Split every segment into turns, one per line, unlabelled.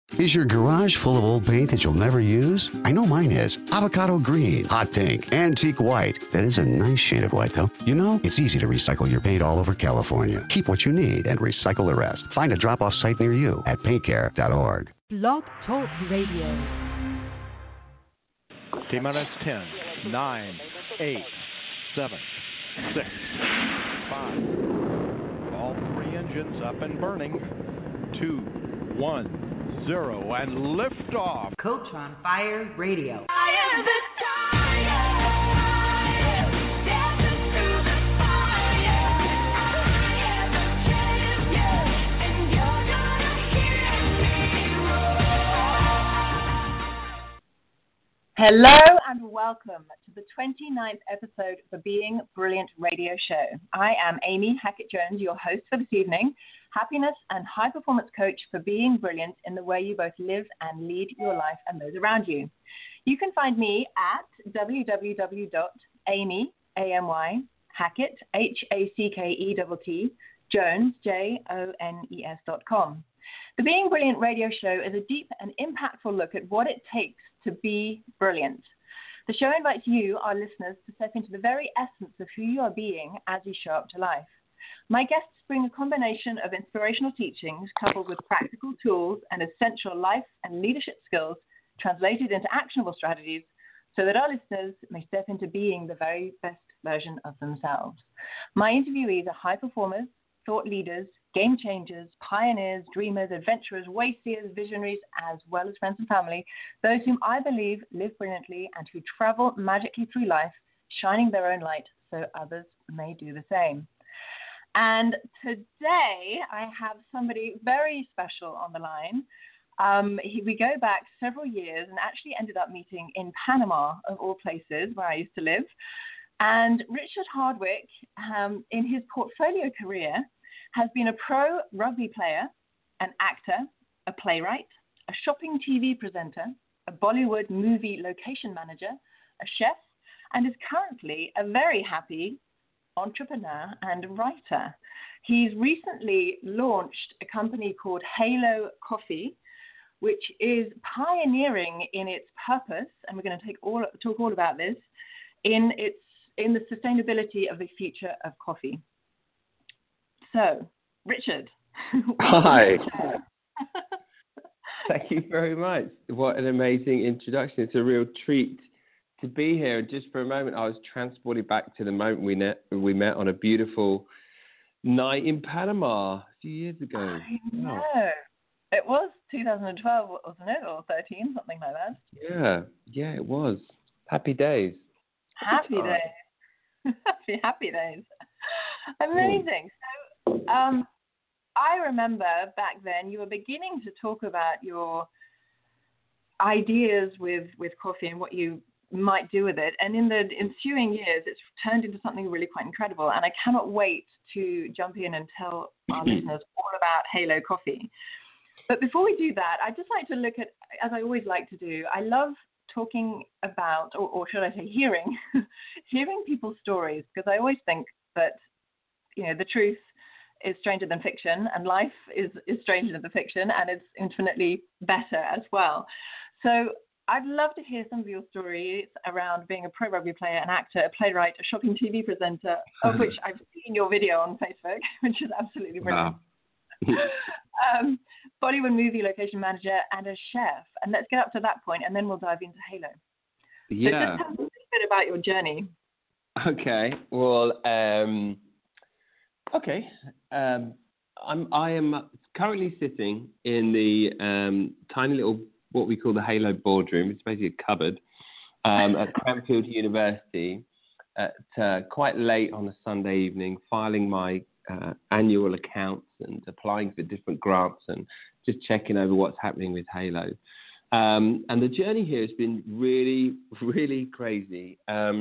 Is your garage full of old paint that you'll never use? I know mine is. Avocado green, hot pink, antique white. That is a nice shade of white, though. You know, it's easy to recycle your paint all over California. Keep what you need and recycle the rest. Find a drop-off site near you at paintcare.org.
Blog Talk Radio.
T-minus 10, 9, 8, 7, 6, 5. All three engines up and burning. 2, 1. 0 and liftoff.
Coach on Fire Radio. Hello and welcome to the 29th episode of the Being Brilliant radio show. I am Amy Hackett-Jones, your host for this evening, happiness and high-performance coach for being brilliant in the way you both live and lead your life and those around you. You can find me at www.amy, A-M-Y, Hackett, H-A-C-K-E-T-T, Jones, J-O-N-E-S.com. The Being Brilliant radio show is a deep and impactful look at what it takes to be brilliant. The show invites you, our listeners, to step into the very essence of who you are being as you show up to life. My guests bring a combination of inspirational teachings coupled with practical tools and essential life and leadership skills translated into actionable strategies so that our listeners may step into being the very best version of themselves. My interviewees are high performers, thought leaders, game changers, pioneers, dreamers, adventurers, wayseers, visionaries, as well as friends and family, those whom I believe live brilliantly and who travel magically through life, shining their own light so others may do the same. And today I have somebody very special on the line. We go back several years and actually ended up meeting in Panama, of all places, where I used to live. And Richard Hardwick, in his portfolio career, has been a pro rugby player, an actor, a playwright, a shopping TV presenter, a Bollywood movie location manager, a chef, and is currently a very happy entrepreneur and writer. He's recently launched a company called Halo Coffee, which is pioneering in its purpose, and we're going to talk all about this, in the sustainability of the future of coffee. So, Richard.
Hi. Thank you very much. What an amazing introduction. It's a real treat to be here. Just for a moment, I was transported back to the moment we met on a beautiful night in Panama a few years ago.
I know. Wow. It was 2012, wasn't it? Or 13, something like that.
Yeah, it was. Happy days.
Happy days. Happy days. Amazing. So, I remember back then you were beginning to talk about your ideas with coffee and what you might do with it. And in the ensuing years, it's turned into something really quite incredible. And I cannot wait to jump in and tell our listeners all about Halo Coffee. But before we do that, I'd just like to look at, as I always like to do, I love talking about, or should I say hearing people's stories, because I always think that, the truth is stranger than fiction, and life is stranger than the fiction, and it's infinitely better as well. So I'd love to hear some of your stories around being a pro rugby player, an actor, a playwright, a shopping TV presenter, of which I've seen your video on Facebook, which is absolutely brilliant. Wow. Bollywood movie location manager and a chef. And let's get up to that point, and then we'll dive into Halo.
Yeah.
So just tell us a little bit about your journey.
Okay. Well, I am currently sitting in the tiny little, what we call the Halo boardroom. It's basically a cupboard at Cranfield University at quite late on a Sunday evening, filing my annual accounts and applying for different grants and just checking over what's happening with Halo. And the journey here has been really, really crazy.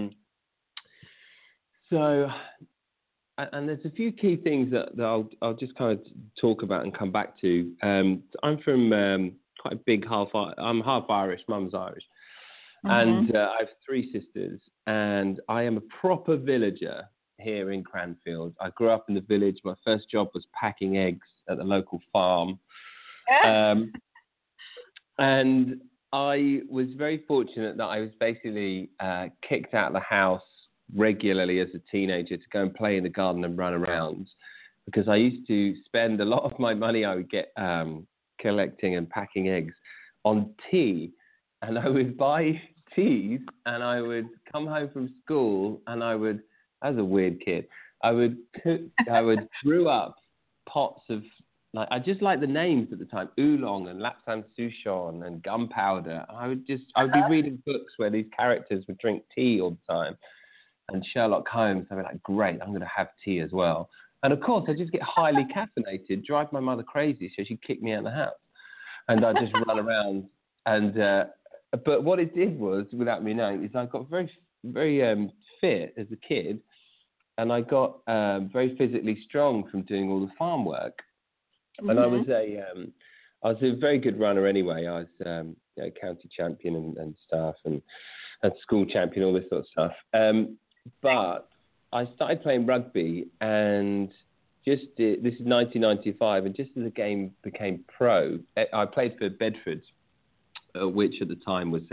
And there's a few key things that I'll just kind of talk about and come back to. I'm from quite a big I'm half Irish, mum's Irish. Mm-hmm. And I have three sisters, and I am a proper villager here in Cranfield. I grew up in the village. My first job was packing eggs at the local farm. And I was very fortunate that I was basically kicked out of the house regularly as a teenager to go and play in the garden and run around, because I used to spend a lot of my money I would get collecting and packing eggs on tea. And I would buy teas and I would come home from school and I was a weird kid, I would brew up pots of, like, I just like the names at the time, oolong and lapsang souchong and gunpowder. I would be reading books where these characters would drink tea all the time. And Sherlock Holmes, I'd be like, great, I'm going to have tea as well. And of course, I just get highly caffeinated, drive my mother crazy, so she'd kick me out of the house. And I'd just run around. And but what it did was, without me knowing, is I got very, very fit as a kid, and I got very physically strong from doing all the farm work. Mm-hmm. And I was a very good runner anyway. I was county champion and stuff, and school champion, all this sort of stuff. But I started playing rugby, and this is 1995, and just as the game became pro, I played for Bedford, which at the time was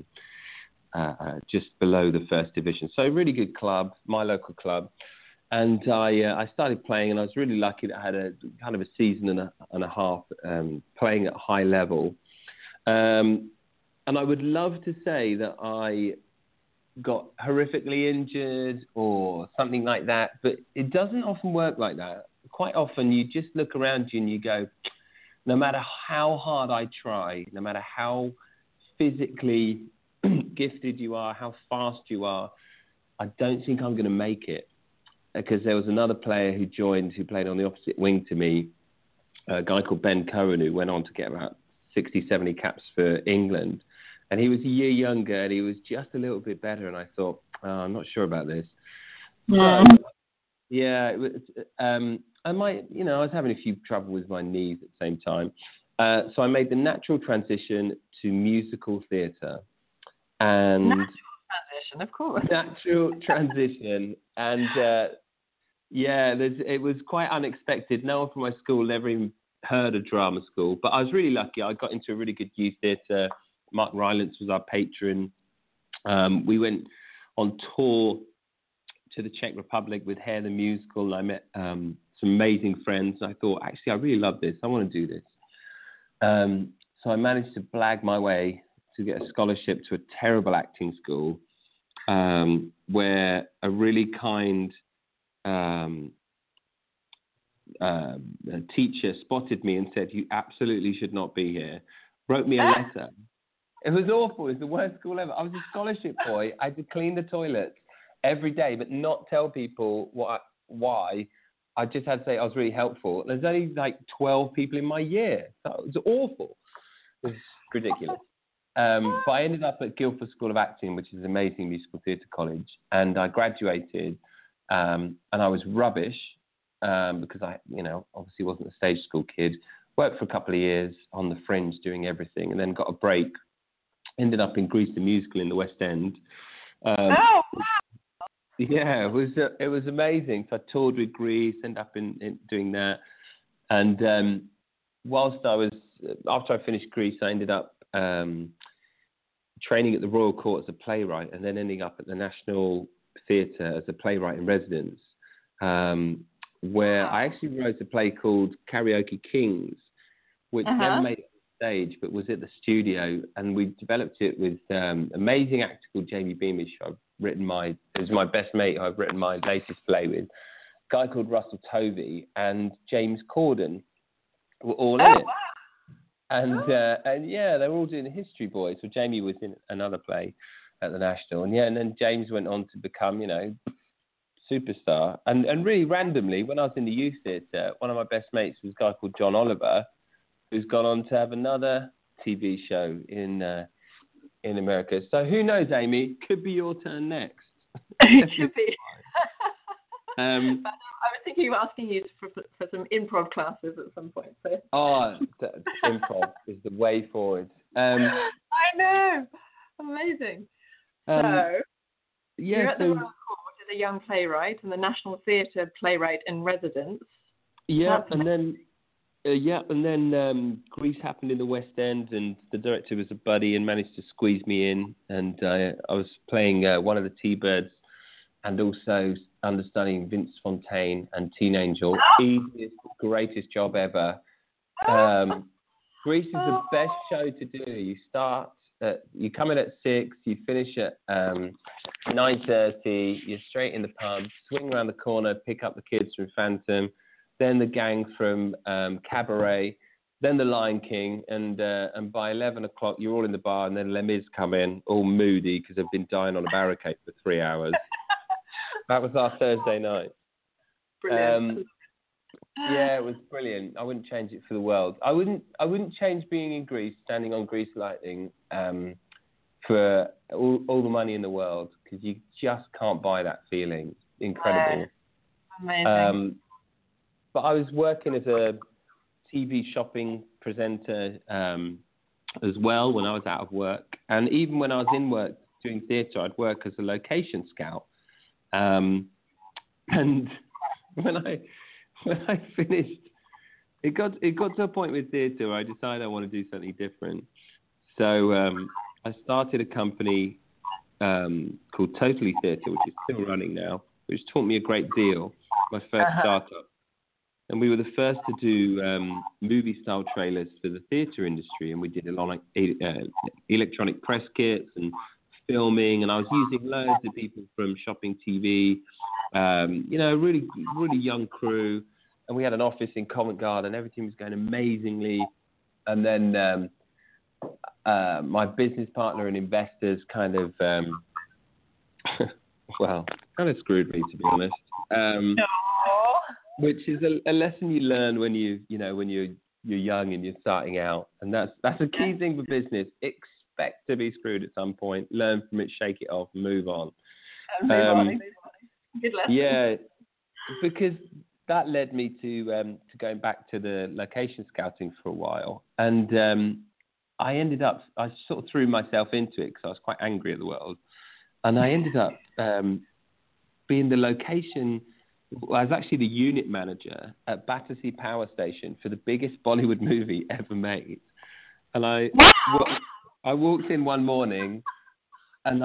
just below the first division. So a really good club, my local club. And I started playing, and I was really lucky that I had a kind of a season and a half playing at high level. And I would love to say that I got horrifically injured or something like that, but it doesn't often work like that. Quite often you just look around you and you go, no matter how hard I try, no matter how physically gifted you are, how fast you are, I don't think I'm going to make it. Because there was another player who played on the opposite wing to me, a guy called Ben Cohen, who went on to get about 60, 70 caps for England. And he was a year younger, and he was just a little bit better. And I thought, I'm not sure about this. Yeah. I was having a few trouble with my knees at the same time. So I made the natural transition to musical theatre. And
natural transition, of course.
Natural transition. And it was quite unexpected. No one from my school never even heard of drama school. But I was really lucky. I got into a really good youth theatre. Mark Rylance was our patron. We went on tour to the Czech Republic with Hair the Musical, and I met some amazing friends. I thought, actually, I really love this. I want to do this. So I managed to blag my way to get a scholarship to a terrible acting school, where a really kind teacher spotted me and said, you absolutely should not be here. Wrote me a letter. It was awful. It was the worst school ever. I was a scholarship boy. I had to clean the toilets every day, but not tell people why. I just had to say I was really helpful. There's only like 12 people in my year. So it was awful. It was ridiculous. But I ended up at Guildford School of Acting, which is an amazing musical theatre college. And I graduated, and I was rubbish because I, obviously wasn't a stage school kid. Worked for a couple of years on the fringe doing everything, and then got a break. Ended up in Grease the Musical in the West End.
Wow.
Yeah, it was amazing. So I toured with Grease, ended up in doing that. And whilst after I finished Grease, I ended up training at the Royal Court as a playwright, and then ending up at the National Theatre as a playwright in residence, where I actually wrote a play called Karaoke Kings, which never made it on stage, but was at the studio, and we developed it with amazing actor called Jamie Beamish. It was my best mate who I've written my latest play with. A guy called Russell Tovey and James Corden were all in it. Wow. And they were all doing the History Boys. So Jamie was in another play at the National, and then James went on to become, superstar. And really randomly, when I was in the youth theatre, one of my best mates was a guy called John Oliver, who's gone on to have another TV show in America. So who knows, Amy? Could be your turn next.
It should be. But I was thinking of asking you for some improv classes at some point. So.
Improv is the way forward.
I know. Amazing. You're at the Royal Court as a young playwright and the National Theatre playwright in residence.
Yeah, and then Yeah, and then Grease happened in the West End, and the director was a buddy and managed to squeeze me in. And I was playing one of the T-Birds and also understudying Vince Fontaine and Teen Angel. Easiest, greatest job ever. Grease is the best show to do. You come in at 6, you finish at 9:30, you're straight in the pub, swing around the corner, pick up the kids from Phantom, then the gang from Cabaret, then the Lion King, and by 11 o'clock you're all in the bar, and then Les Mis come in, all moody because they've been dying on a barricade for 3 hours. That was our Thursday night.
Brilliant.
Yeah, it was brilliant. I wouldn't change it for the world. I wouldn't change being in Greece, standing on Grease Lightning, for all the money in the world, because you just can't buy that feeling. It's incredible.
Amazing.
But I was working as a TV shopping presenter as well when I was out of work. And even when I was in work doing theatre, I'd work as a location scout. And when I finished, it got to a point with theatre where I decided I want to do something different. So I started a company called Totally Theatre, which is still running now, which taught me a great deal, my first startup. And we were the first to do movie-style trailers for the theatre industry, and we did a lot of electronic press kits and filming, and I was using loads of people from Shopping TV, really, really young crew, and we had an office in Covent Garden. Everything was going amazingly, and then my business partner and investors kind of screwed me, to be honest. Which is a lesson you learn when you're young and you're starting out, and that's a key thing for business. Expect to be screwed at some point. Learn from it, shake it off, move on.
Good lesson.
Yeah, because that led me to going back to the location scouting for a while, and I sort of threw myself into it because I was quite angry at the world, and I ended up being the location. Well, I was actually the unit manager at Battersea Power Station for the biggest Bollywood movie ever made. And I walked in one morning, and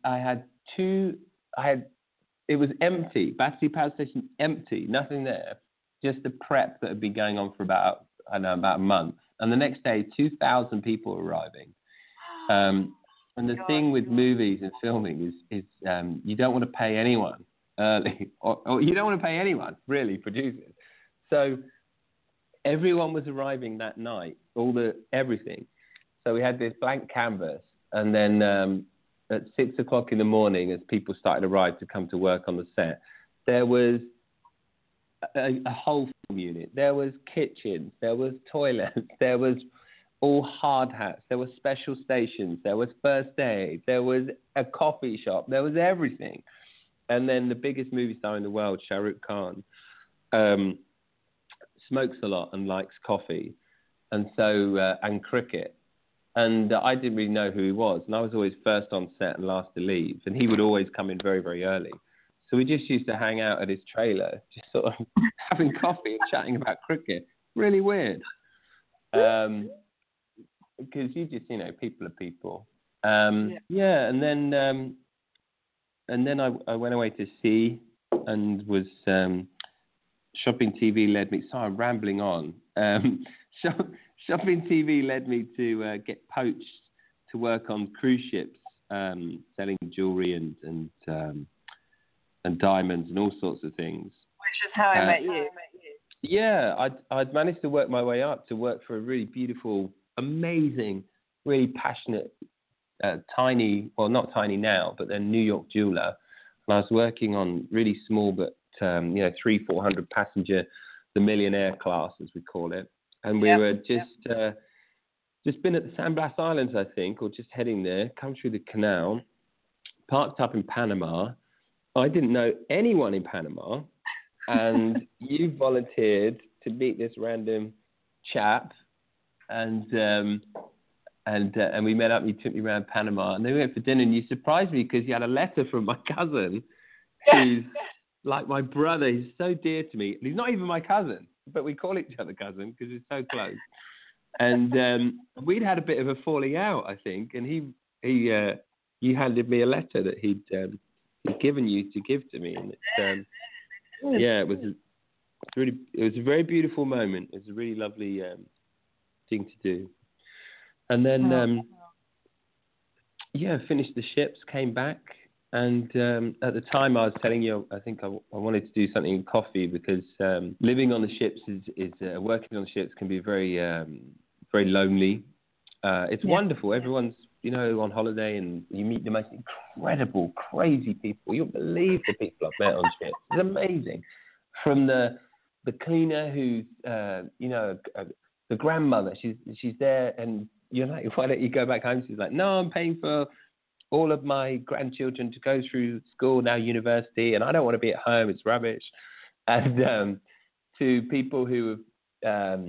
it was empty. Battersea Power Station empty, nothing there, just the prep that had been going on for about a month. And the next day, 2,000 people were arriving. And the thing with movies and filming is you don't want to pay anyone early, or you don't want to pay anyone, really, producers. So everyone was arriving that night, everything. So we had this blank canvas, and then at 6 o'clock in the morning, as people started to arrive to come to work on the set, there was a whole film unit. There was kitchens, there was toilets, there was all hard hats, there were special stations, there was first aid, there was a coffee shop, there was everything. And then the biggest movie star in the world, Shah Rukh Khan, smokes a lot and likes coffee, and cricket. And I didn't really know who he was, and I was always first on set and last to leave, and he would always come in very, very early. So we just used to hang out at his trailer, just sort of having coffee and chatting about cricket. Really weird. Because you just, people are people. And then I went away to sea and was Shopping TV led me. Sorry, I'm rambling on. Shopping TV led me to get poached to work on cruise ships, selling jewelry and diamonds and all sorts of things.
Which is how I met you.
Yeah, I'd managed to work my way up to work for a really beautiful, amazing, really passionate, not tiny now, but then New York jeweler. And I was working on really small, but 300-400 passenger, the millionaire class, as we call it. And we were just been at the San Blas Islands, I think, or just heading there, come through the canal, parked up in Panama. I didn't know anyone in Panama, and you volunteered to meet this random chap, and we met up. You took me around Panama, and then we went for dinner. And you surprised me because you had a letter from my cousin, who's like my brother. He's so dear to me. And he's not even my cousin. but we call each other cousin because we're so close. And we'd had a bit of a falling out, I think, and he handed me a letter that he'd given you to give to me, and it's, it was a very beautiful moment. It was a really lovely thing to do. And then finished the ships, came back, and at the time I was telling you, I think I wanted to do something in coffee because living on the ships is working on the ships can be very very lonely. It's wonderful. Everyone's on holiday, and you meet the most incredible, crazy people. You'll believe the people I've met on ships. It's amazing. From the cleaner who's the grandmother. She's there, and you're like, why don't you go back home? She's like, no, I'm paying for all of my grandchildren to go through school now, university, and I don't want to be at home. It's rubbish. And to people who have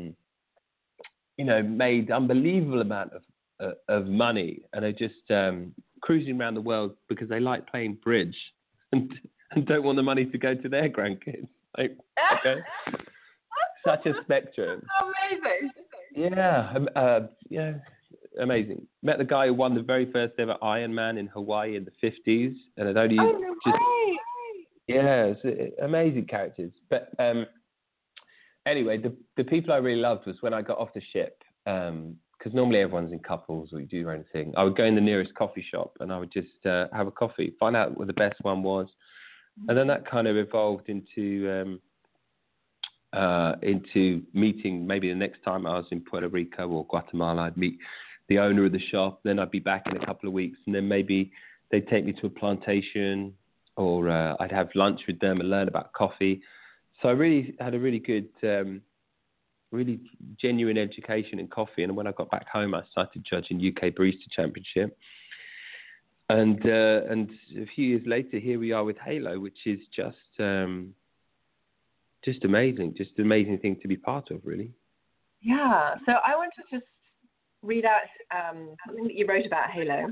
made unbelievable amount of money and are just cruising around the world because they like playing bridge and don't want the money to go to their grandkids. Like, okay. Such a spectrum. Amazing. Yeah, amazing. Met the guy who won the very first ever Ironman in Hawaii in the 50s, and it only it's amazing characters. But anyway, the people I really loved was when I got off the ship, because normally everyone's in couples or you do your own thing. I would go in the nearest coffee shop and I would just have a coffee, find out what the best one was, and then that kind of evolved into meeting. Maybe the next time I was in Puerto Rico or Guatemala, I'd meet the owner of the shop. Then I'd be back in a couple of weeks, and then maybe they'd take me to a plantation, or I'd have lunch with them and learn about coffee. So I really had a really good, really genuine education in coffee. And when I got back home, I started judging UK Barista Championship. And a few years later, here we are with Halo, which is just amazing, just an amazing thing to be part of, really.
Yeah. So I want to just read out something that you wrote about Halo.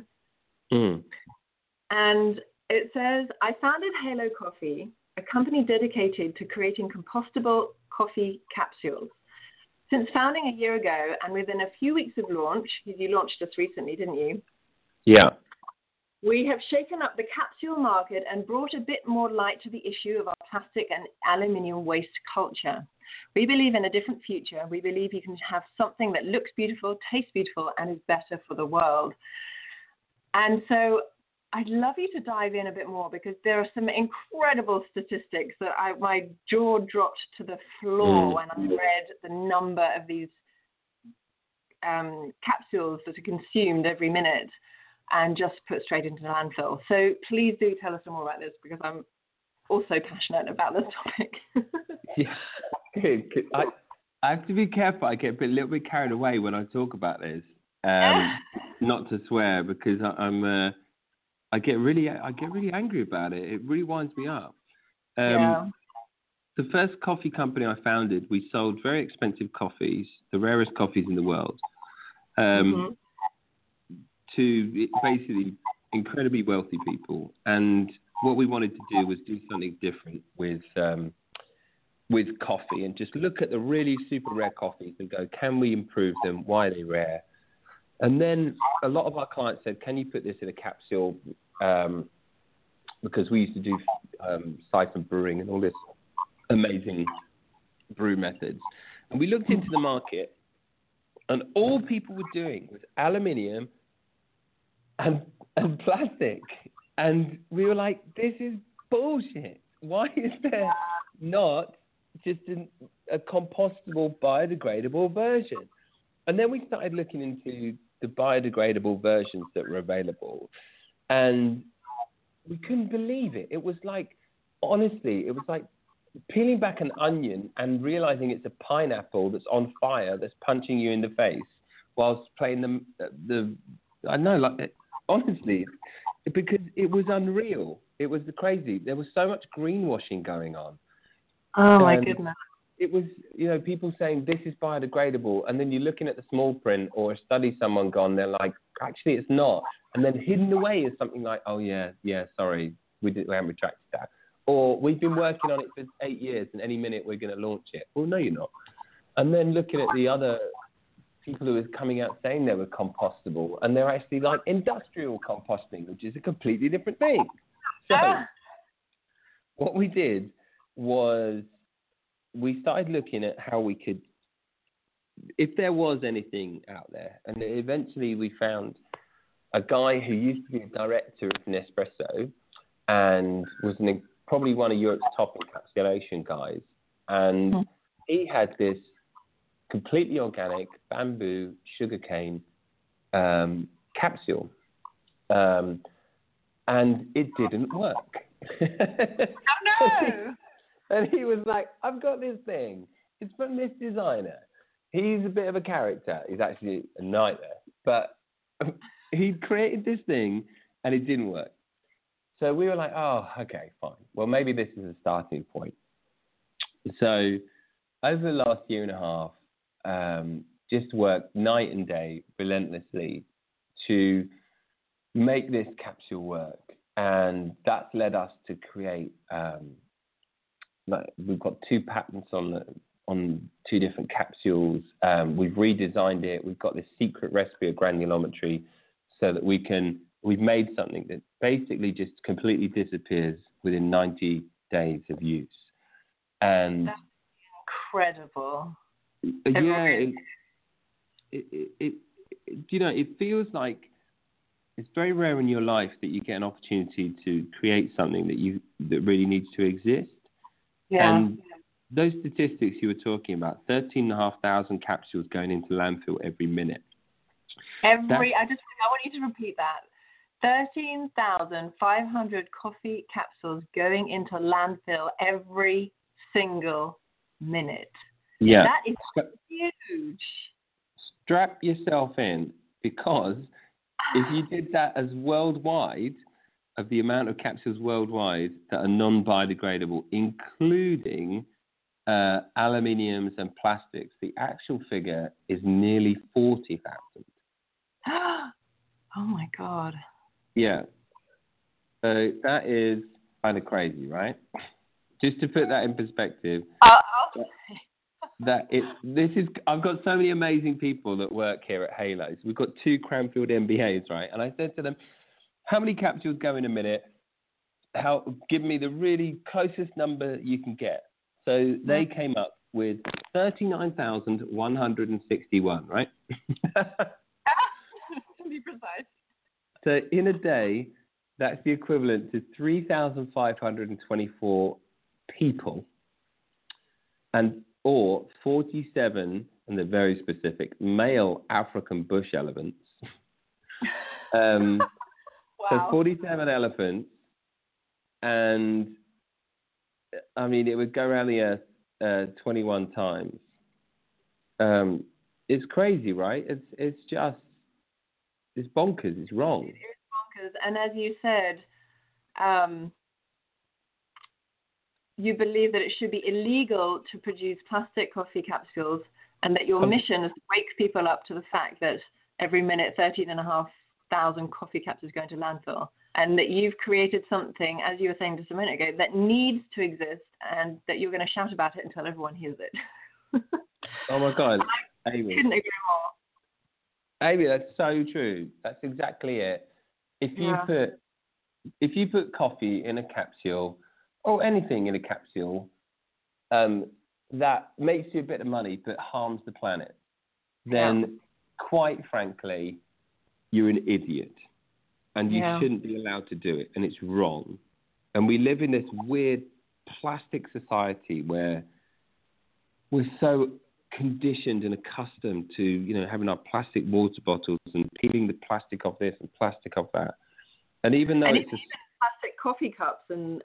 And it says, I founded Halo Coffee, a company dedicated to creating compostable coffee capsules. Since founding a year ago, and within a few weeks of launch, you launched just recently, didn't you?
Yeah.
We have shaken up the capsule market and brought a bit more light to the issue of our plastic and aluminium waste culture. We believe in a different future. We believe you can have something that looks beautiful, tastes beautiful, and is better for the world. And so I'd love you to dive in a bit more, because there are some incredible statistics that my jaw dropped to the floor when I read the number of these capsules that are consumed every minute and just put straight into the landfill. So please do tell us some more about this, because I'm also passionate about this topic.
Yeah, I have to be careful. I get a little bit carried away when I talk about this. Not to swear, because I get really angry about it. It really winds me up. The first coffee company I founded, we sold very expensive coffees, the rarest coffees in the world, to basically incredibly wealthy people. And what we wanted to do was do something different with coffee, and just look at the really super rare coffees and go, can we improve them? Why are they rare? And then a lot of our clients said, can you put this in a capsule? Because we used to do siphon brewing and all this amazing brew methods. And we looked into the market, and all people were doing was aluminium and plastic. And we were like, this is bullshit. Why is there not just a compostable, biodegradable version? And then we started looking into the biodegradable versions that were available, and we couldn't believe it. It was like, honestly, it was like peeling back an onion and realizing it's a pineapple that's on fire, that's punching you in the face whilst playing honestly, because it was unreal. It was crazy. There was so much greenwashing going on.
Oh, my goodness.
It was, people saying this is biodegradable, and then you're looking at the small print or a study someone gone, they're like, actually it's not. And then hidden away is something like, oh yeah, sorry, we haven't retracted that. Or we've been working on it for 8 years and any minute we're going to launch it. Well, no, you're not. And then looking at the other people who are coming out saying they were compostable, and they're actually like industrial composting, which is a completely different thing. So what we did was we started looking at how we could, if there was anything out there, and eventually we found a guy who used to be a director of Nespresso and was probably one of Europe's top encapsulation guys. And he had this completely organic bamboo sugarcane capsule. And it didn't work.
Oh, no!
And he was like, I've got this thing. It's from this designer. He's a bit of a character. He's actually a nightmare. But he created this thing and it didn't work. So we were like, oh, okay, fine. Well, maybe this is a starting point. So over the last year and a half, just worked night and day relentlessly to make this capsule work. And that's led us to create, we've got 2 patents on 2 different capsules. We've redesigned it. We've got this secret recipe of granulometry so that we've made something that basically just completely disappears within 90 days of use. And
that's incredible.
Yeah, it feels like it's very rare in your life that you get an opportunity to create something that really needs to exist.
Yeah.
And those statistics you were talking about, 13,500 capsules going into landfill every minute.
I want you to repeat that. 13,500 coffee capsules going into landfill every single minute.
Yeah.
That is huge.
Strap yourself in, because if you did that as worldwide, of the amount of capsules worldwide that are non-biodegradable, including aluminiums and plastics, the actual figure is nearly 40,000.
Oh my God.
Yeah. So that is kind of crazy, right? Just to put that in perspective, I've got so many amazing people that work here at Halos. We've got 2 Cranfield MBAs, right? And I said to them, how many capsules go in a minute? Give me the really closest number you can get. So they came up with 39,161, right?
To be precise.
So in a day, that's the equivalent to 3,524 people, or 47, and they're very specific, male African bush elephants.
Wow.
So 47 elephants, and I mean, it would go around the earth 21 times. It's crazy, right? It's bonkers. It's wrong.
It is bonkers. And as you said, you believe that it should be illegal to produce plastic coffee capsules, and that your mission is to wake people up to the fact that every minute 13,500 coffee capsules go into landfill, and that you've created something, as you were saying just a minute ago, that needs to exist, and that you're going to shout about it until everyone hears it.
Oh my God, Amy.
I couldn't agree more.
Amy, that's so true. That's exactly it. If you put coffee in a capsule, or anything in a capsule, that makes you a bit of money but harms the planet, then quite frankly, you're an idiot. And you shouldn't be allowed to do it. And it's wrong. And we live in this weird plastic society where we're so conditioned and accustomed to, having our plastic water bottles and peeling the plastic off this and plastic off that. And even though it's just
plastic coffee cups and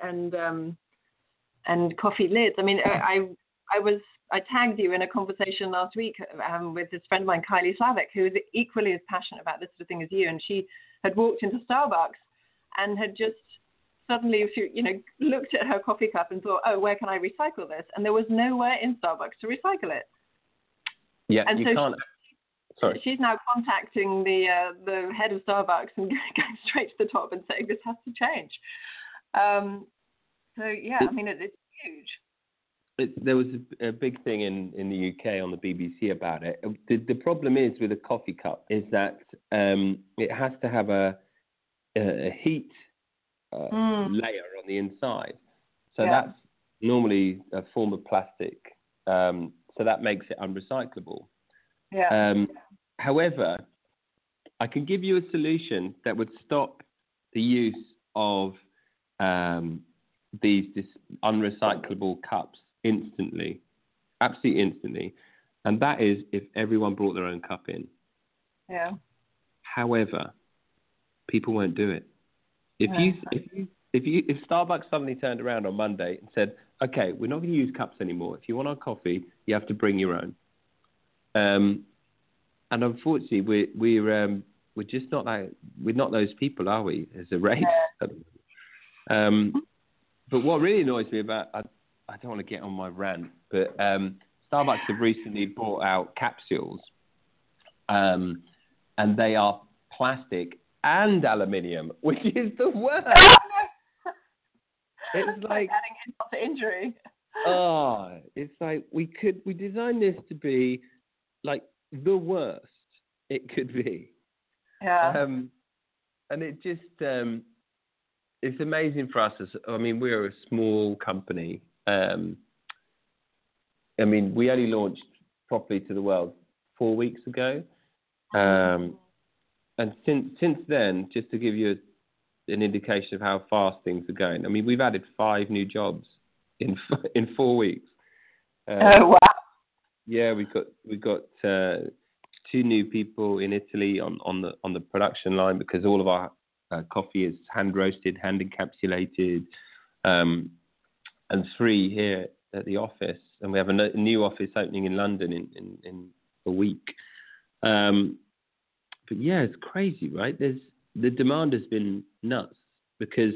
coffee lids. I mean, I tagged you in a conversation last week with this friend of mine, Kylie Slavic, who is equally as passionate about this sort of thing as you. And she had walked into Starbucks and had just suddenly, looked at her coffee cup and thought, oh, where can I recycle this? And there was nowhere in Starbucks to recycle it.
Yeah,
and
you
so
can't. Sorry.
She's now contacting the head of Starbucks and going straight to the top and saying this has to change. So yeah, I mean, it's huge.
There was a big thing in the UK on the BBC about it. The problem is with a coffee cup is that it has to have a heat layer on the inside. So that's normally a form of plastic. So that makes it unrecyclable.
Yeah.
However, I can give you a solution that would stop the use of these unrecyclable cups instantly, absolutely instantly, and that is if everyone brought their own cup in.
Yeah.
However, people won't do it. If Starbucks suddenly turned around on Monday and said, "Okay, we're not going to use cups anymore. If you want our coffee, you have to bring your own," and unfortunately, we're just not we're not those people, are we? As a race. But what really annoys me about I don't want to get on my rant, but Starbucks have recently brought out capsules, and they are plastic and aluminium, which is the worst. It's like
adding insult to injury.
It's like we designed this to be like the worst it could be.
Yeah.
And it just it's amazing for us. We're a small company. We only launched properly to the world 4 weeks ago. And since then, just to give you an indication of how fast things are going, we've added 5 new jobs in 4 weeks.
Oh wow!
Yeah, we got 2 new people in Italy on the production line, because all of our coffee is hand roasted, hand encapsulated, and 3 here at the office, and we have a new office opening in London in a week. But yeah, it's crazy, right? The demand has been nuts, because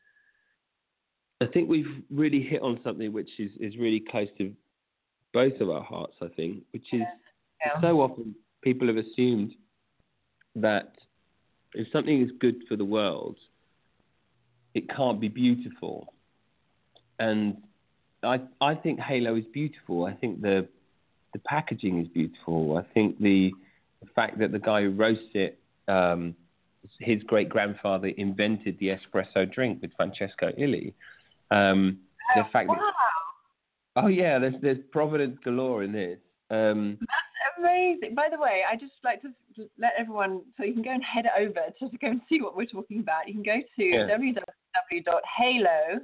I think we've really hit on something which is really close to both of our hearts, I think, which is so often people have assumed that if something is good for the world, it can't be beautiful. And I think Halo is beautiful. I think the packaging is beautiful. I think the fact that the guy who roasts it, his great-grandfather invented the espresso drink with Francesco Illy. The fact that, there's provenance galore in this.
That's amazing. By the way, I just like to let everyone, so you can go and head over to go and see what we're talking about. You can go to www.halo,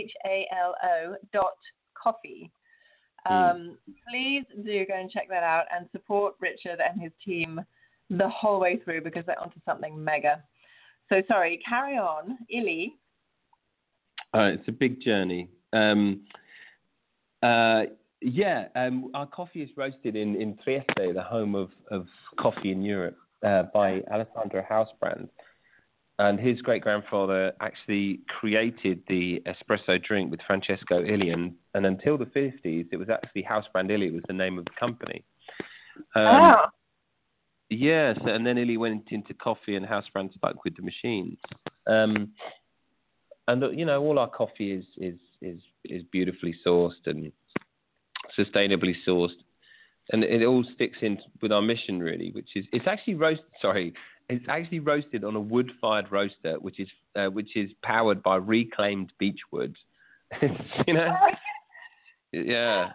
HALO.coffee. Please do go and check that out and support Richard and his team the whole way through, because they're onto something mega. So sorry, carry on. Illy.
It's a big journey. Our coffee is roasted in Trieste, the home of coffee in Europe, by Alessandro Hausbrand. And his great-grandfather actually created the espresso drink with Francesco Illy, and until the 50s, it was actually Hausbrand Illy was the name of the company. Yes, and then Illy went into coffee, and Hausbrand stuck with the machines. And all our coffee is beautifully sourced and sustainably sourced, and it all sticks in with our mission, really, which is it's actually roasted on a wood-fired roaster, which is powered by reclaimed beech wood. Yeah,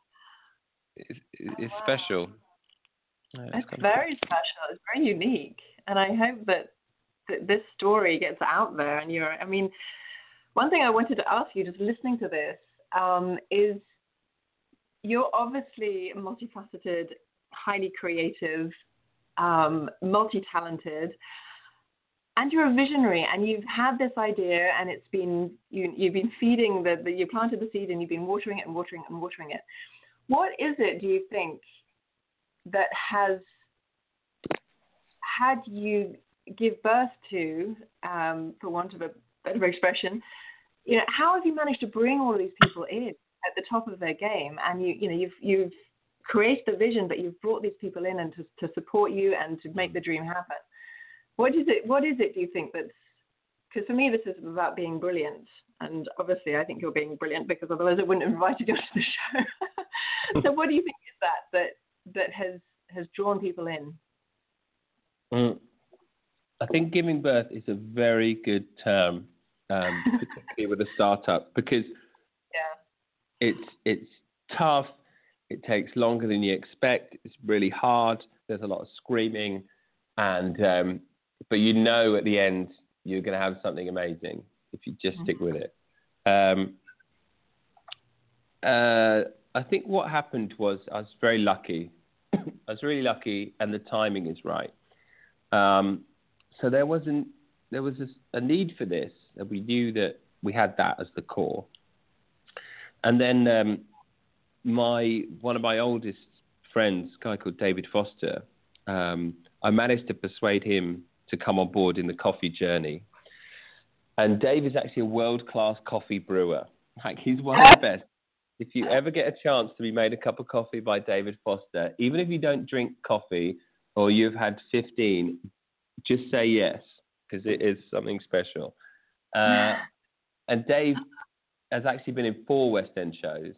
it's special.
It's very special. It's very unique, and I hope that this story gets out there. And one thing I wanted to ask you, just listening to this, is you're obviously multifaceted, highly creative, multi-talented, and you're a visionary, and you've had this idea, and it's been you've been feeding you planted the seed, and you've been watering it and watering it and watering it. What is it, do you think, that has had you give birth to, for want of a better expression, how have you managed to bring all of these people in at the top of their game? And you've created the vision, but you've brought these people in and to support you and to make the dream happen. What is it? Do you think that's because for me, this is about being brilliant. And obviously, I think you're being brilliant because otherwise I wouldn't have invited you to the show. So what do you think is that has drawn people in?
I think giving birth is a very good term, particularly with a startup, because it's tough. It takes longer than you expect. It's really hard. There's a lot of screaming, and but you know at the end you're going to have something amazing if you just stick with it. I think what happened was I was very lucky. I was really lucky, and the timing is right. So there was a need for this, and we knew that we had that as the core. And then one of my oldest friends, a guy called David Foster, I managed to persuade him to come on board in the coffee journey. And Dave is actually a world-class coffee brewer. Like, he's one of the best. If you ever get a chance to be made a cup of coffee by David Foster, even if you don't drink coffee or you've had 15, just say yes, because it is something special. And Dave has actually been in 4 West End shows.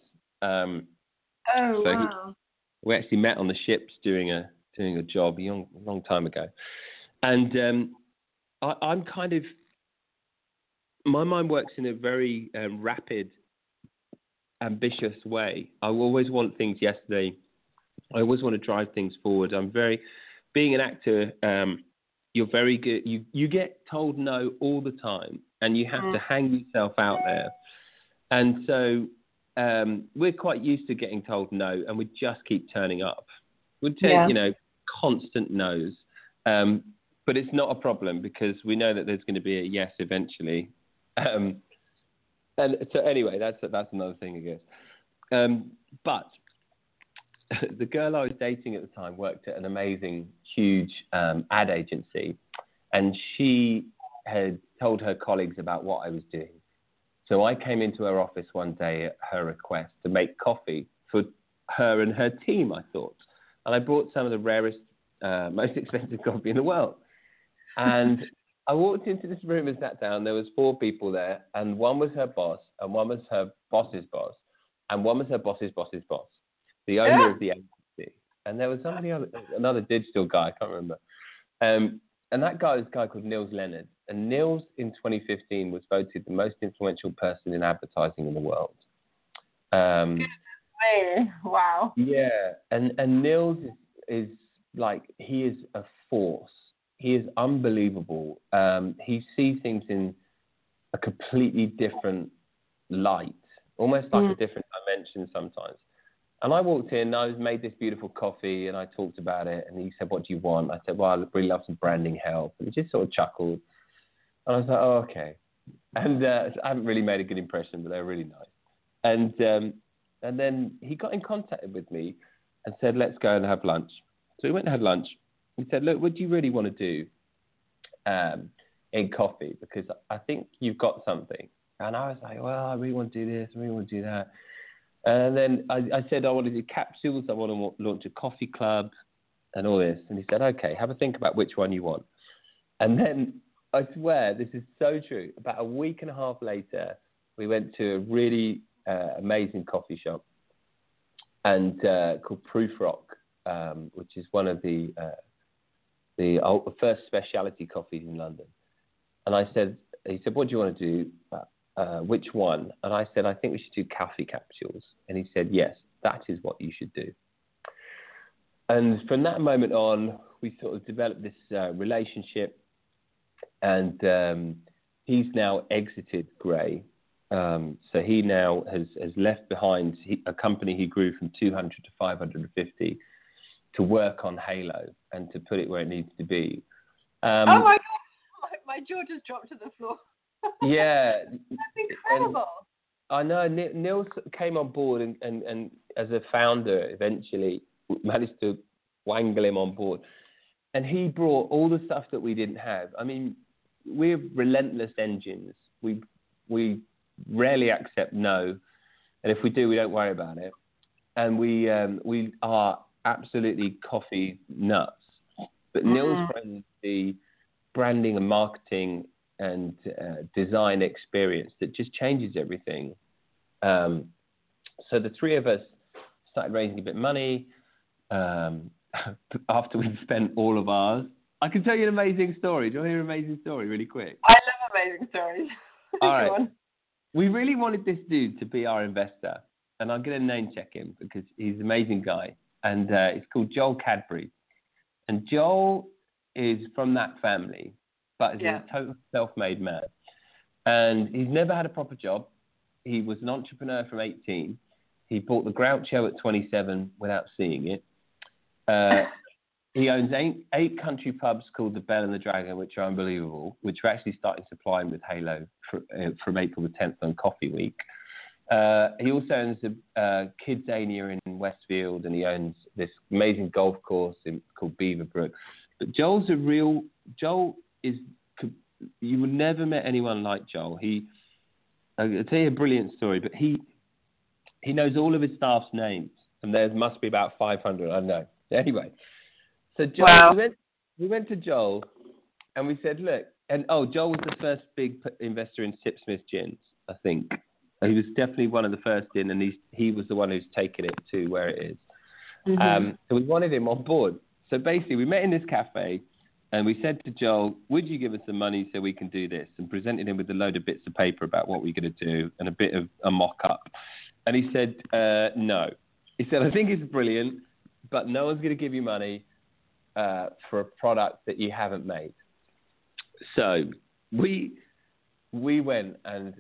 Wow.
We actually met on the ships doing a job a long time ago. And I'm kind of, my mind works in a very rapid, ambitious way. I always want things yesterday. I always want to drive things forward. Being an actor, you're very good. You get told no all the time, and you have to hang yourself out there. And so we're quite used to getting told no, and we just keep turning up. We'd take, constant no's. But it's not a problem because we know that there's going to be a yes eventually. And so anyway, that's another thing, I guess. But the girl I was dating at the time worked at an amazing, huge ad agency, and she had told her colleagues about what I was doing. So I came into her office one day at her request to make coffee for her and her team, I thought. And I brought some of the rarest, most expensive coffee in the world. And I walked into this room and sat down. There was 4 people there, and one was her boss, and one was her boss's boss, and one was her boss's boss's boss, the owner of the agency. And there was another digital guy, I can't remember. And that guy was a guy called Niels Leonard. And Niels, in 2015, was voted the most influential person in advertising in the world.
Wow.
Yeah. And Niels is like, he is a force. He is unbelievable. He sees things in a completely different light, almost like a different dimension sometimes. And I walked in, and I made this beautiful coffee, and I talked about it. And he said, "What do you want?" I said, "Well, I really love some branding help." And he just sort of chuckled. And I was like, "Oh, okay." And I haven't really made a good impression, but they were really nice. And then he got in contact with me and said, "Let's go and have lunch." So we went and had lunch. He said, "Look, what do you really want to do in coffee? Because I think you've got something." And I was like, "Well, I really want to do this. I really want to do that." And then I said, "I want to do capsules. I want to launch a coffee club and all this." And he said, "Okay, have a think about which one you want." And then I swear, this is so true. About a week and a half later, we went to a really amazing coffee shop and called Proof Rock, which is one of the first specialty coffees in London. And he said, "What do you want to do? Which one?" And I said, "I think we should do coffee capsules." And he said, "Yes, that is what you should do." And from that moment on, we sort of developed this relationship. And he's now exited Grey. So he now has left behind a company he grew from 200 to 550 to work on Halo and to put it where it needs to be.
Oh my God, my jaw just dropped to the floor.
Yeah.
That's incredible.
I know. Niels came on board and as a founder eventually managed to wangle him on board. And he brought all the stuff that we didn't have. I mean, we're relentless engines. We rarely accept no. And if we do, we don't worry about it. And we are absolutely coffee nuts. But Niels brings the branding and marketing and design experience that just changes everything. So the three of us started raising a bit of money after we'd spent all of ours. I can tell you an amazing story. Do you want to hear an amazing story really quick?
I love amazing stories.
All right. We really wanted this dude to be our investor. And I'm going to name check him because he's an amazing guy. And it's called Joel Cadbury. And Joel is from that family, but he's a total self-made man. And he's never had a proper job. He was an entrepreneur from 18. He bought the Groucho at 27 without seeing it. He owns eight country pubs called the Bell and the Dragon, which are unbelievable, which we're actually starting supplying with Halo from April the 10th on Coffee Week. He also owns a Kidsania in Westfield, and he owns this amazing golf course called Beaverbrook. But Joel is, you would never met anyone like Joel. I'll tell you a brilliant story, but he knows all of his staff's names, and there must be about 500, I don't know. Anyway, so Joel, we went to Joel, and we said, look, and Joel was the first big investor in Sipsmith Gins, I think. He was definitely one of the first in, and he was the one who's taken it to where it is. Mm-hmm. So we wanted him on board. So basically, we met in this cafe, and we said to Joel, would you give us some money so we can do this? And presented him with a load of bits of paper about what we're going to do and a bit of a mock-up. And he said, no. He said, I think it's brilliant, but no one's going to give you money for a product that you haven't made. So we went and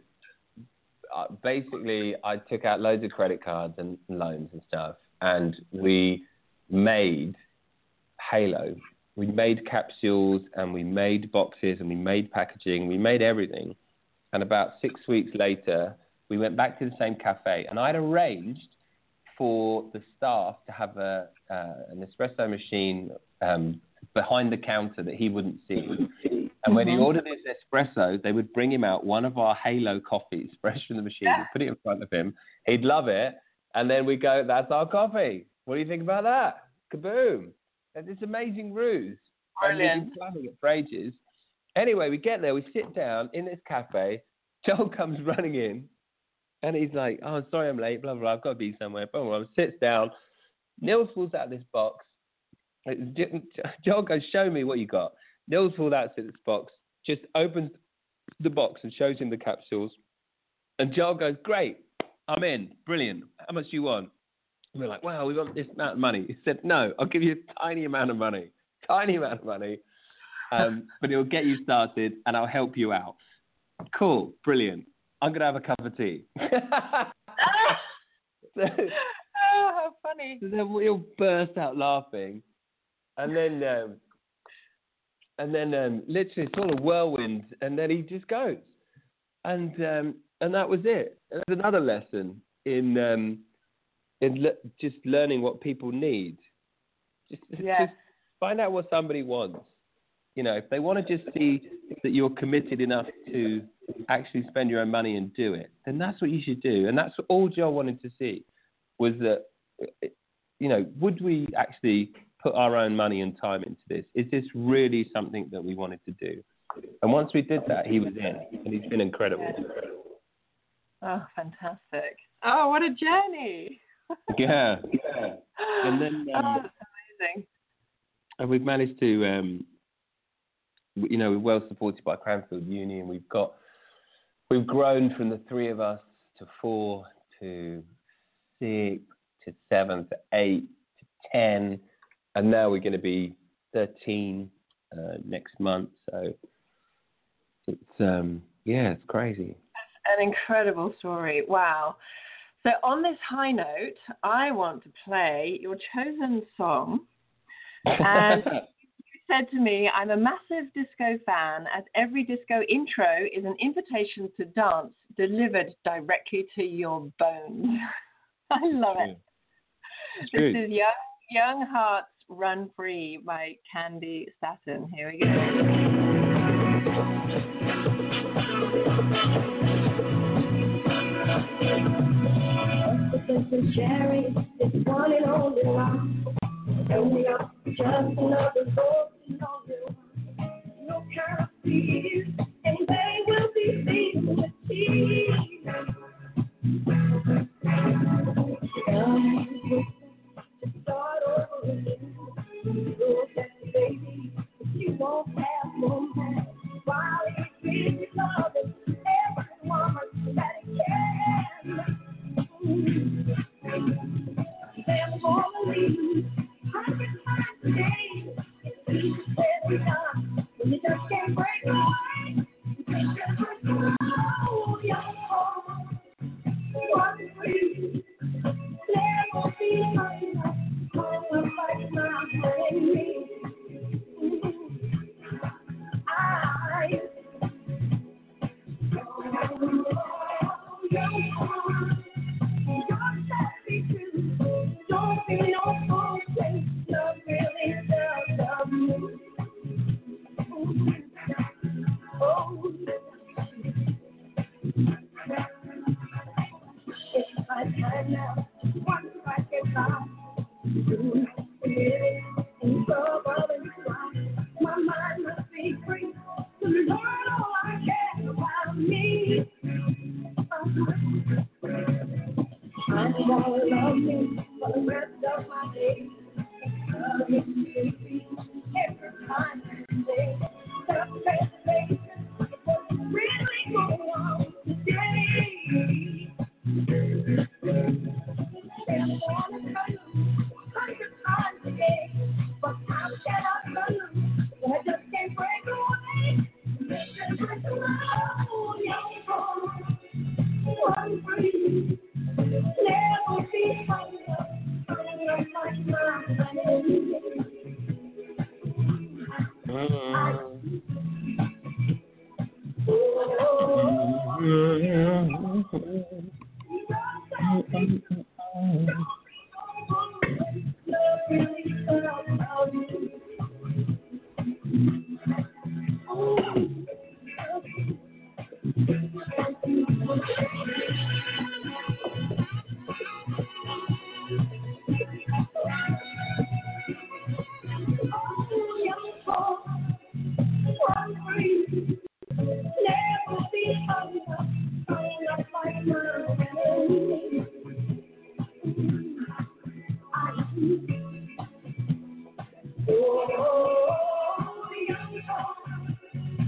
basically I took out loads of credit cards and loans and stuff, and we made Halo. We made capsules, and we made boxes, and we made packaging. We made everything. And about 6 weeks later, we went back to the same cafe, and I'd arranged for the staff to have an espresso machine behind the counter that he wouldn't see. And when he ordered his espresso, they would bring him out one of our Halo coffees fresh from the machine. We'd put it in front of him. He'd love it. And then we go, that's our coffee. What do you think about that? Kaboom. And this amazing ruse.
Brilliant.
And we've been planning it for ages. Anyway, we get there. We sit down in this cafe. Joel comes running in. And he's like, oh, sorry I'm late, blah, blah, I've got to be somewhere. Blah, blah, blah. Sits down. Nils pulls out this box. Joel goes, show me what you got. Nils pulls out this box, just opens the box and shows him the capsules. And Joel goes, great, I'm in, brilliant. How much do you want? And we're like, wow, we want this amount of money. He said, no, I'll give you a tiny amount of money, but it'll get you started and I'll help you out. Cool, brilliant. I'm going to have a cup of tea.
Oh, how funny.
So then we all burst out laughing. And then literally it's all a whirlwind, and then he just goes. And that was it. And there's another lesson in just learning what people need. Just find out what somebody wants. You know, if they want to just see that you're committed enough to actually spend your own money and do it, then that's what you should do. And that's what all Joel wanted to see, was that, you know, would we actually put our own money and time into this? Is this really something that we wanted to do? And once we did that, he was in, and he's been incredible.
Oh, fantastic. Oh, what a journey.
Yeah. And then,
that's amazing.
And we've managed to, you know, we're well supported by Cranfield Uni, and we've grown from the three of us to 4 to 6 to 7 to 8 to 10, and now we're going to be 13 next month. So it's it's crazy.
That's an incredible story. Wow. So on this high note, I want to play your chosen song. And you said to me, I'm a massive disco fan, as every disco intro is an invitation to dance delivered directly to your bones. I love it. This is Young Hearts Run Free by Candy Staton. Here we go.
Cherry, it's one and only one, and we are just another broken on you. No kind of peace, and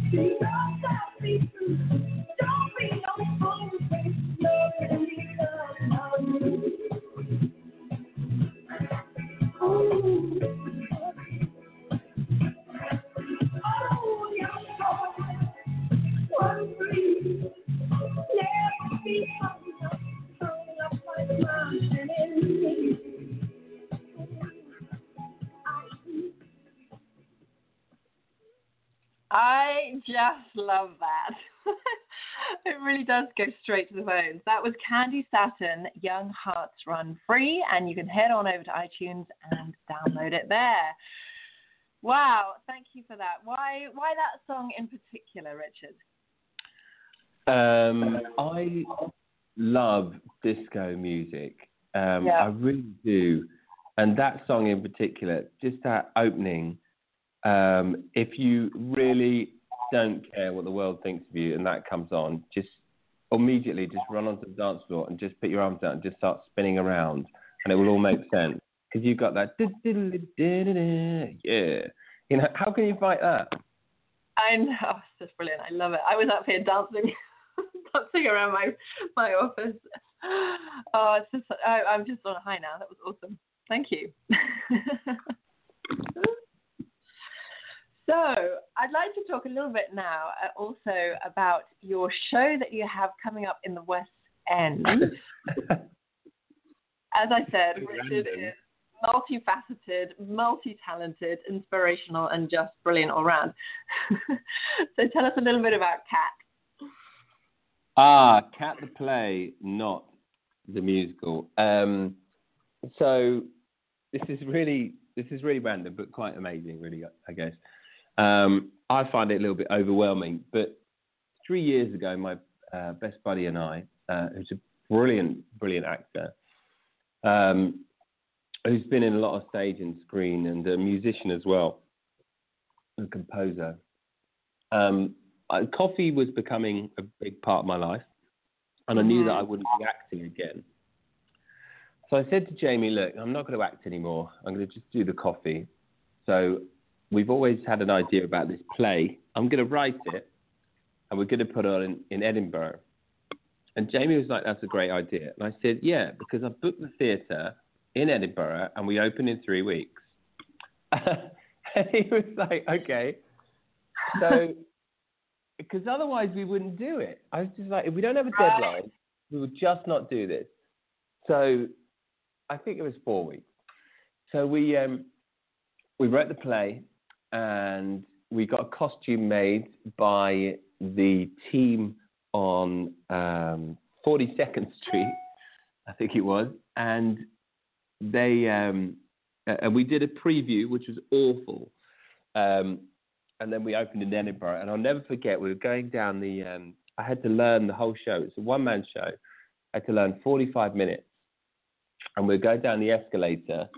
I just love that. It really does go straight to the bones. That was Candi Staton, Young Hearts Run Free, and you can head on over to iTunes and download it there. Wow, thank you for that. Why that song in particular, Richard?
I love disco music. I really do. And that song in particular, just that opening, if you really don't care what the world thinks of you and that comes on, just immediately just run onto the dance floor and just put your arms out and just start spinning around and it will all make sense. Because you've got that, yeah. You know, how can you fight that?
I know, it's just brilliant. I love it. I was up here dancing around my office. Oh, it's just, I'm just on a high now. That was awesome. Thank you. So I'd like to talk a little bit now also about your show that you have coming up in the West End. As I said, Richard is multifaceted, multi-talented, inspirational, and just brilliant all round. So tell us a little bit about Cat.
Cat the play, not the musical. So this is really random, but quite amazing, really, I guess. I find it a little bit overwhelming, but 3 years ago, my best buddy and I, who's a brilliant actor, who's been in a lot of stage and screen, and a musician as well, a composer. Coffee was becoming a big part of my life, and I knew that I wouldn't be acting again. So I said to Jamie, look, I'm not going to act anymore. I'm going to just do the coffee. So we've always had an idea about this play. I'm going to write it, and we're going to put it on in Edinburgh. And Jamie was like, that's a great idea. And I said, yeah, because I've booked the theatre in Edinburgh, and we open in 3 weeks. And he was like, okay. So, because otherwise we wouldn't do it. I was just like, if we don't have a deadline, we would just not do this. So I think it was 4 weeks. So we wrote the play, and we got a costume made by the team on 42nd Street, I think it was, and they and we did a preview, which was awful, and then we opened in Edinburgh, and I'll never forget, we were going down the I had to learn the whole show. It's a one-man show. I had to learn 45 minutes, and we'd go down the escalator,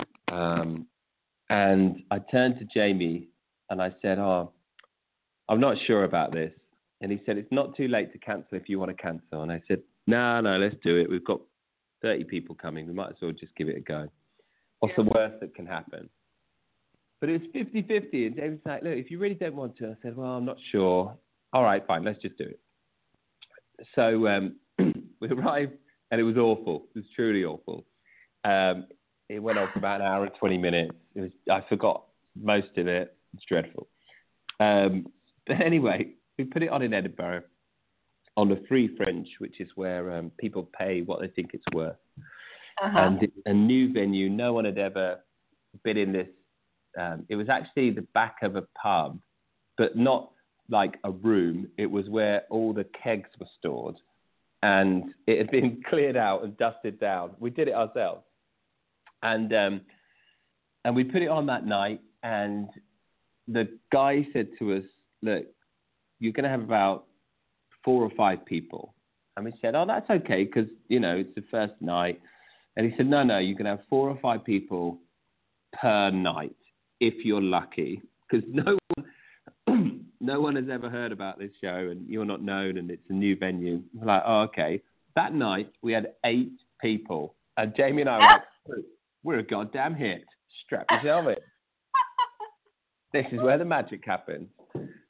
and I turned to Jamie and I said, I'm not sure about this. And he said, it's not too late to cancel if you want to cancel. And I said, no, let's do it. We've got 30 people coming. We might as well just give it a go. What's the worst that can happen? But it was 50-50. And Jamie's like, look, if you really don't want to. I said, well, I'm not sure. All right, fine, let's just do it. So we arrived, and it was awful. It was truly awful. It went on for about an hour and 20 minutes. I forgot most of it. It's dreadful. But anyway, we put it on in Edinburgh on the Free Fringe, which is where people pay what they think it's worth. And it's a new venue. No one had ever been in this. It was actually the back of a pub, but not like a room. It was where all the kegs were stored, and it had been cleared out and dusted down. We did it ourselves. And we put it on that night, and the guy said to us, look, you're going to have about 4 or 5 people. And we said, oh, that's okay, because, it's the first night. And he said, no, you're going to have 4 or 5 people per night, if you're lucky, because no one has ever heard about this show, and you're not known, and it's a new venue. We're like, oh, okay. That night, we had 8 people. And Jamie and I were like, we're a goddamn hit. Strap yourself in. This is where the magic happens.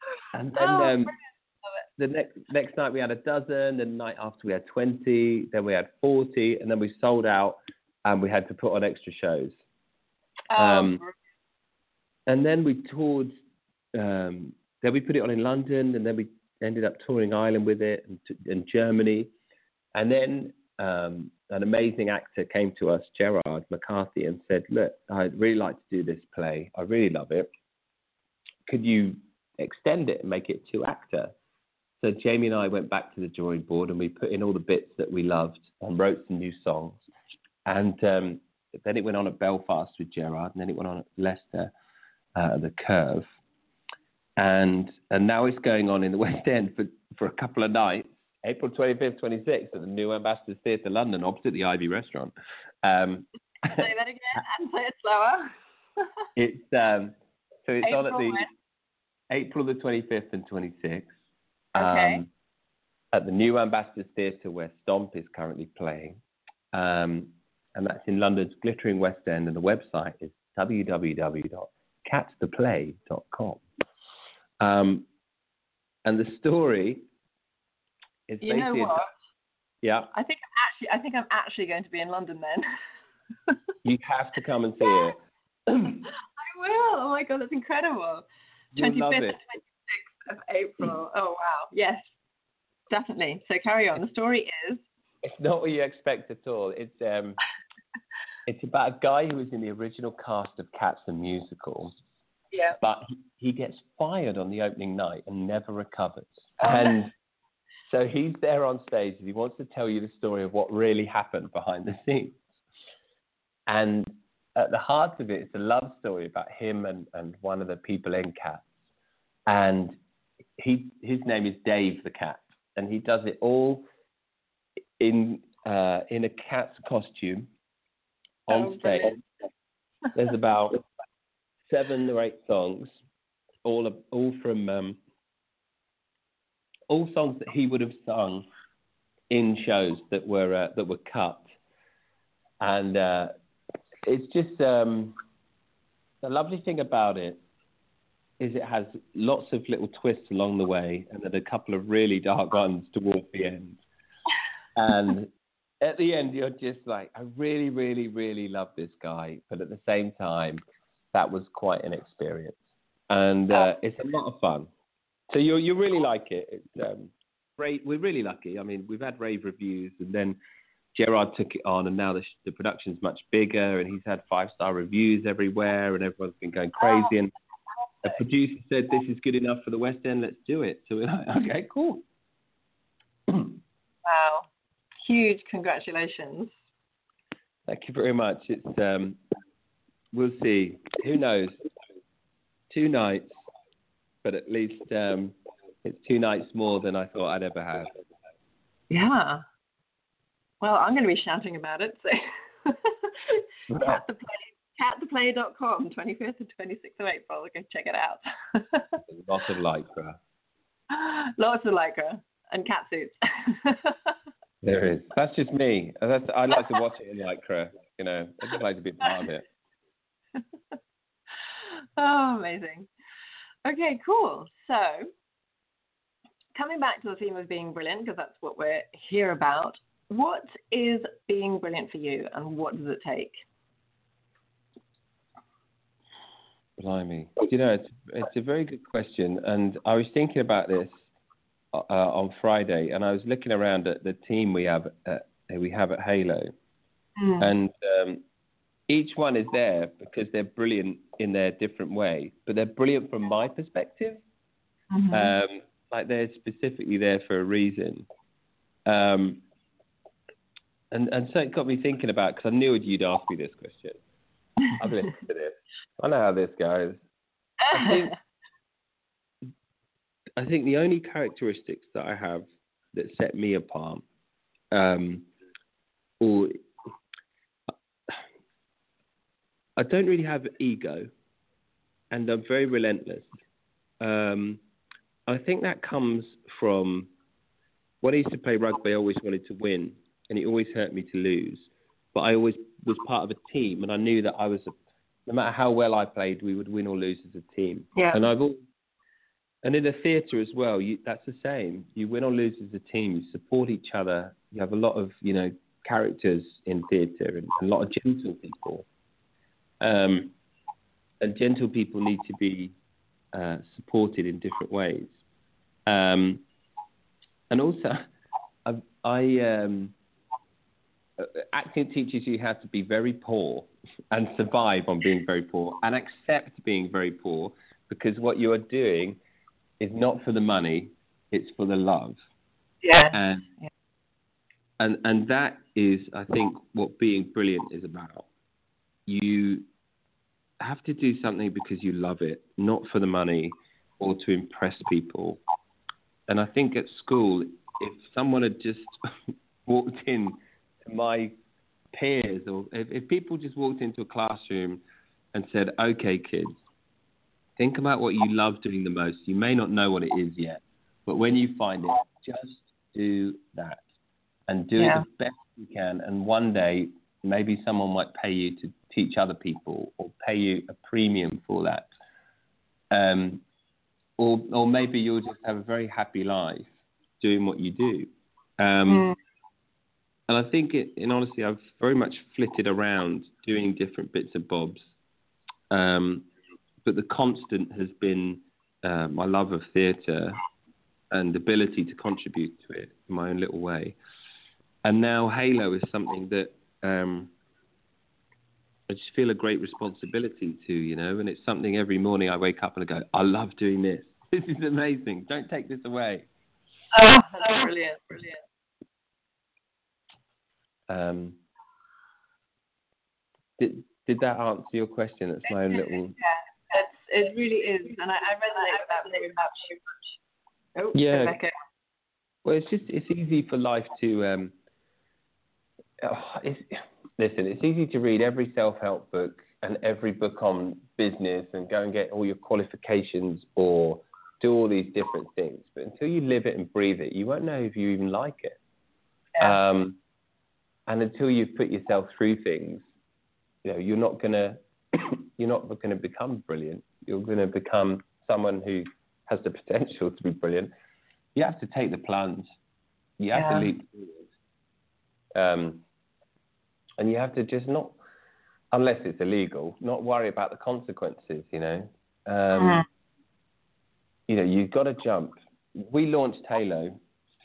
And then the next night we had a dozen, the night after we had 20, then we had 40, and then we sold out and we had to put on extra shows. And then we toured, then we put it on in London, and then we ended up touring Ireland with it and Germany. And then an amazing actor came to us, Gerard McCarthy, and said, look, I'd really like to do this play. I really love it. Could you extend it and make it 2-actor? So Jamie and I went back to the drawing board and we put in all the bits that we loved and wrote some new songs. And then it went on at Belfast with Gerard, and then it went on at Leicester, The Curve. And now it's going on in the West End for a couple of nights, April 25th, 26th, at the New Ambassadors Theatre, London, opposite the Ivy Restaurant.
Say that again and say it slower.
It's on at the April the 25th and 26th.
Okay.
At the New Ambassadors Theatre, where Stomp is currently playing. And that's in London's glittering West End, and the website is www.cattheplay.com. And the story is basically...
You know what?
Yeah.
I think I'm actually going to be in London then.
You have to come and see it.
I will. Oh my God, that's incredible. 25th and 26th of April. Oh wow. Yes, definitely. So carry on. The story is...
It's not what you expect at all. It's about a guy who was in the original cast of Cats the Musical.
Yeah.
But he gets fired on the opening night and never recovers. And so he's there on stage and he wants to tell you the story of what really happened behind the scenes. And at the heart of it, it's a love story about him and one of the people in Cats. And his name is Dave the Cat. And he does it all in a cat's costume on stage. There's about 7 or 8 songs, all from all songs that he would have sung in shows that were cut, and it's just the lovely thing about it is it has lots of little twists along the way, and then a couple of really dark ones towards the end. And at the end, you're just like, I really, really, really love this guy. But at the same time, that was quite an experience. And it's a lot of fun. So you really like it. It's great. We're really lucky. I mean, we've had rave reviews, and then Gerard took it on, and now the production's much bigger, and he's had 5-star reviews everywhere, and everyone's been going crazy. And the producer said, this is good enough for the West End, let's do it. So we're like, okay, cool.
Wow. Huge congratulations.
Thank you very much. It's we'll see. Who knows? 2 nights, but at least it's 2 nights more than I thought I'd ever have.
Yeah. Well, I'm going to be shouting about it. So, cattheplay.com, 25th and 26th of April. Go check it out.
Lots of lycra.
Lots of lycra and cat suits.
There is. That's just me. I like to watch it in lycra. You know, I just like to be part of it.
Oh, amazing. Okay, cool. So, coming back to the theme of being brilliant, because that's what we're here about, what is being brilliant for you, and what does it take?
Blimey. You know, it's a very good question, and I was thinking about this on Friday, and I was looking around at the team we have at Halo, and each one is there because they're brilliant in their different way, but they're brilliant from my perspective. Like they're specifically there for a reason. And so it got me thinking about, because I knew you'd ask me this question. I've listened to this. I know how this goes. I think the only characteristics that I have that set me apart, or I don't really have ego, and I'm very relentless. I think that comes from when I used to play rugby. I always wanted to win, and it always hurt me to lose. But I always was part of a team, and I knew that no matter how well I played, we would win or lose as a team.
Yeah.
And And in the theatre as well, that's the same. You win or lose as a team. You support each other. You have a lot of, characters in theatre and a lot of gentle people. And gentle people need to be supported in different ways. And also, acting teaches you how to be very poor and survive on being very poor and accept being very poor, because what you are doing is not for the money, it's for the love.
Yeah.
And that is, I think, what being brilliant is about. You have to do something because you love it, not for the money or to impress people. And I think at school, if someone had just walked in to my peers, or if people just walked into a classroom and said, okay, kids, think about what you love doing the most. You may not know what it is yet, but when you find it, just do that and do it the best you can. And one day, maybe someone might pay you to teach other people or pay you a premium for that. Or maybe you'll just have a very happy life doing what you do. And I think, in honesty, I've very much flitted around doing different bits and bobs. But the constant has been my love of theatre and ability to contribute to it in my own little way. And now Halo is something that I just feel a great responsibility to, and it's something every morning I wake up and I go, I love doing this. This is amazing. Don't take this away.
Oh, that's brilliant.
Did that answer your question? That's my own little...
Yeah, it really is. And I resonate with that very much. Oh,
yeah.
Rebecca.
Well, it's easy for life to... It's easy to read every self-help book and every book on business and go and get all your qualifications or do all these different things. But until you live it and breathe it, you won't know if you even like it. Yeah. And until you've put yourself through things, you're not gonna become brilliant. You're gonna become someone who has the potential to be brilliant. You have to take the plunge. You have to leap forward. And you have to just not, unless it's illegal, not worry about the consequences, You've got to jump. We launched Halo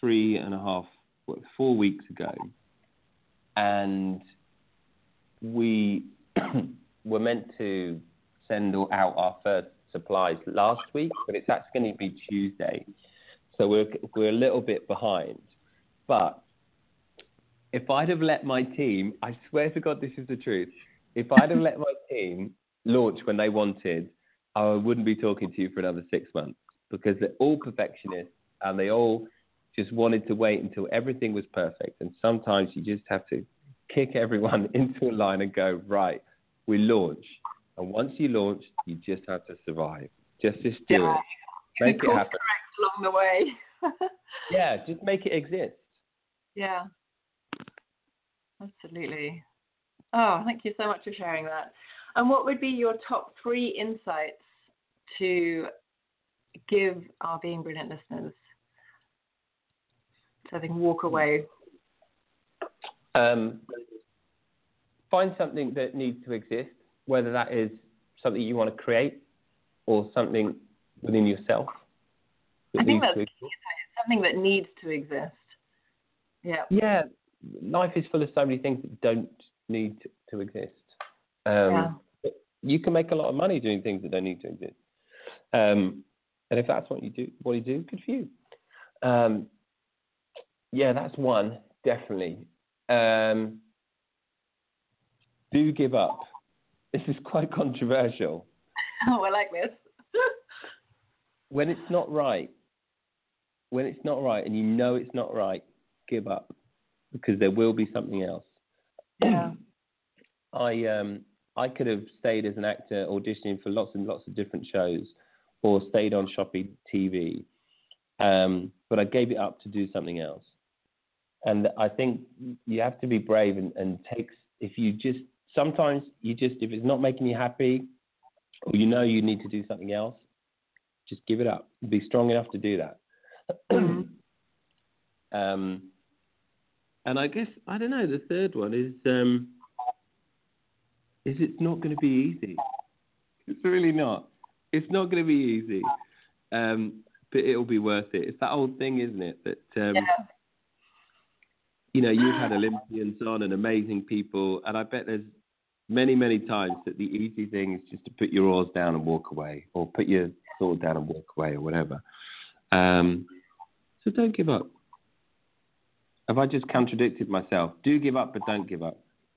4 weeks ago. And we were meant to send out our first supplies last week, but it's actually going to be Tuesday. So we're a little bit behind. But if I'd have let my team, I swear to God, this is the truth. If I'd have let my team launch when they wanted, I wouldn't be talking to you for another 6 months, because they're all perfectionists and they all just wanted to wait until everything was perfect. And sometimes you just have to kick everyone into a line and go, right, we launch. And once you launch, you just have to survive. Just do it. Make it happen.
Along the way.
Yeah, just make it exist.
Yeah. Absolutely. Oh, thank you so much for sharing that. And what would be your top 3 insights to give our Being Brilliant listeners so they can walk away?
Find something that needs to exist, whether that is something you want to create or something within yourself.
I think that's something that needs to exist. Yeah.
Yeah. Life is full of so many things that don't need to exist. You can make a lot of money doing things that don't need to exist. And if that's what you do, good for you. That's one, definitely. Do give up. This is quite controversial.
Oh, I like this.
When it's not right, and you know it's not right, give up, because there will be something else.
Yeah.
I could have stayed as an actor auditioning for lots and lots of different shows, or stayed on Shopping TV, but I gave it up to do something else. And I think you have to be brave and take. If it's not making you happy, or you need to do something else, Just give it up. Be strong enough to do that. And I guess, I don't know, the third one is it's not going to be easy. It's really not. It's not going to be easy. But it'll be worth it. It's that old thing, isn't it? That, you know, you've had Olympians on and amazing people, and I bet there's many, many times that the easy thing is just to put your oars down and walk away, or put your sword down and walk away, or whatever. So don't give up. Have I just contradicted myself? Do give up, but don't give up.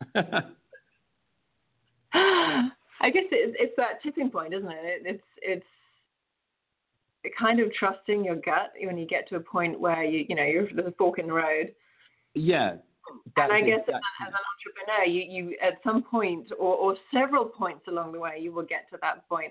I guess it's that tipping point, isn't it? It's kind of trusting your gut when you get to a point where you're there's a fork in the road. Yeah. And I guess as an entrepreneur, you at some point or several points along the way, you will get to that point.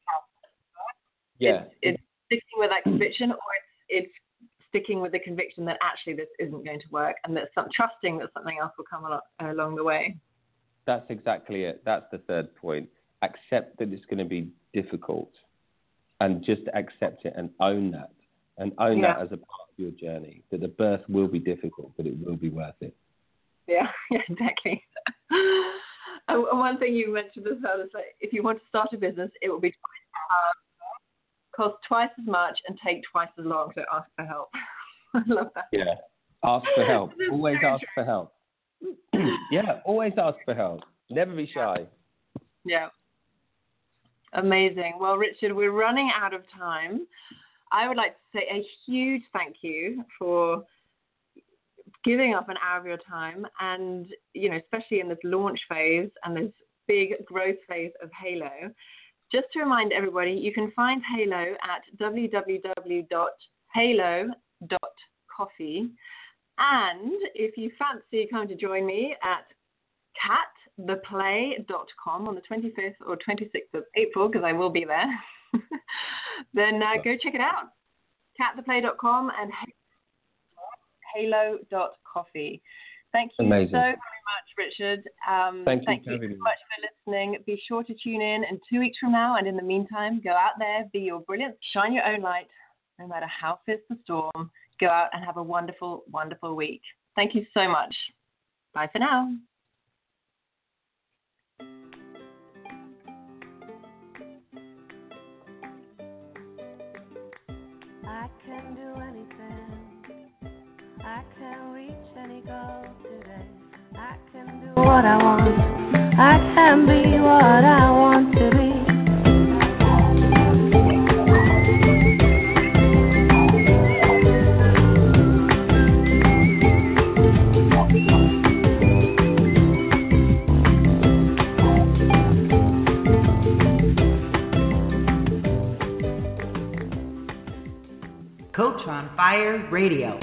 Yeah.
It's sticking with that conviction, or it's sticking with the conviction that actually this isn't going to work, and that trusting that something else will come along the way.
That's exactly it. That's the third point. Accept that it's going to be difficult, and just accept it and own that. And own that as a part of your journey, that the birth will be difficult, but it will be worth it. Yeah,
exactly. And one thing you mentioned as well is like, if you want to start a business, it will be twice as hard, cost twice as much, and take twice as long. So ask for help. I love that.
Yeah, ask for help. Always ask for help. Yeah, always ask for help. Never be shy.
Yeah. Amazing. Well, Richard, we're running out of time. I would like to say a huge thank you for giving up an hour of your time, and, especially in this launch phase and this big growth phase of Halo. Just to remind everybody, you can find Halo at www.halo.coffee. And if you fancy coming to join me at cattheplay.com on the 25th or 26th of April, because I will be there, then go check it out. cattheplay.com and halo.coffee. Thank you
Amazing.
so very much, Richard. Thank you so much for listening. Be sure to tune in 2 weeks from now. And in the meantime, go out there, be your brilliance, shine your own light, no matter how fierce the storm. Go out and have a wonderful, wonderful week. Thank you so much. Bye for now.
I can do anything. I can reach any goal today. I can do what I want. I can be what I want to be.
Coach on Fire Radio.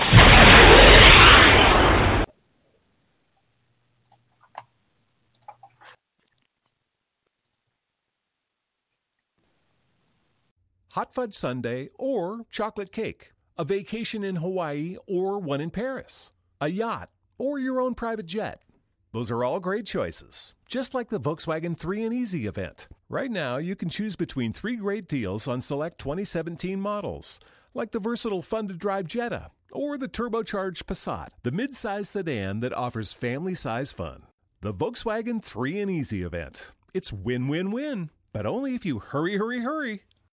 Hot fudge sundae or chocolate cake, a vacation in Hawaii or one in Paris, a yacht or your own private jet. Those are all great choices, just like the Volkswagen 3 and Easy event. Right now, you can choose between 3 great deals on select 2017 models, like the versatile fun-to-drive Jetta or the turbocharged Passat, the mid-size sedan that offers family-size fun. The Volkswagen 3 and Easy event. It's win-win-win, but only if you hurry, hurry, hurry.